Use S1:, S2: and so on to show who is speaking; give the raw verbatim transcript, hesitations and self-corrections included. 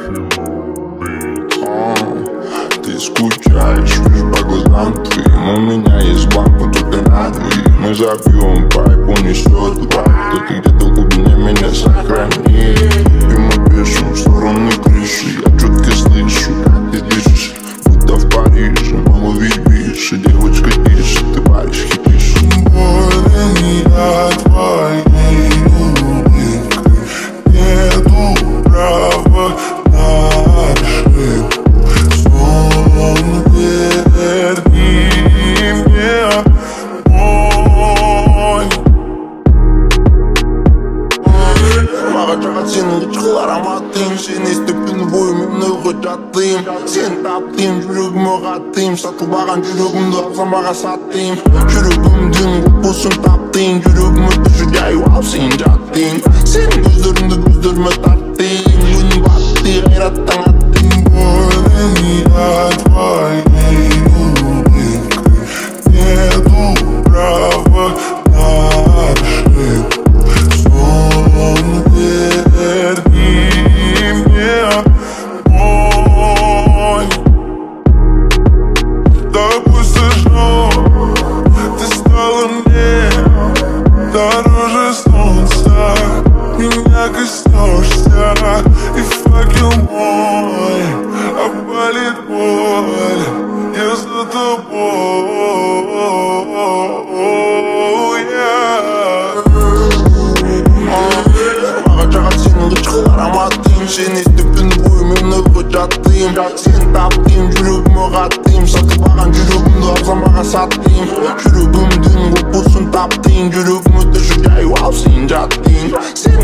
S1: Ты скучаешь, вижу по глазам твоим. У меня есть банк, но только на двоих. Мы забьем пайп, он несет вайп. Да ты где-то в глубине меня сохрани. И мы пишем в стороны крыши. Я четко слышу, как ты дышишь, будто в Париже. Мама, видишь, и девочка тише, ты паришь, хитришь.
S2: Болен я твоей улыбкой. Нету права на ошибку. Сон верни мне мой.
S1: Маған жағатсың ұшқыл ароматың. Сен естіппін бойымымны ғыжаттым. Сен таптым, жүрегіме қаттым. Сатылбаған жүрегімді ағзамаға саттым. Жүрегімдің құпысын таптың. Жүрегіме түшіп жайып алып сен жаттың. Сенің көздеріңді көздеріме тарттың. Өнім батты, ғайраттан аттың.
S2: Болен я твоей улыбкой. Нету права на ошибку. Сон верни мне мой. Тобой сожжён, ты стала мне дороже солнца. Меня коснешься, и факел мой опалит боль. Я за тобой.
S1: Маған жағатсың ұшқыл ароматың. Сен естіппін бойымымны ғыжаттым. Сен таптым, жүрегіме қаттым. Сатылбаған жүрегімді ағзамаға саттым. Жүрегімдің құпысын таптың. Жүрегіме түшіп жайып алып сен жаттың. Сен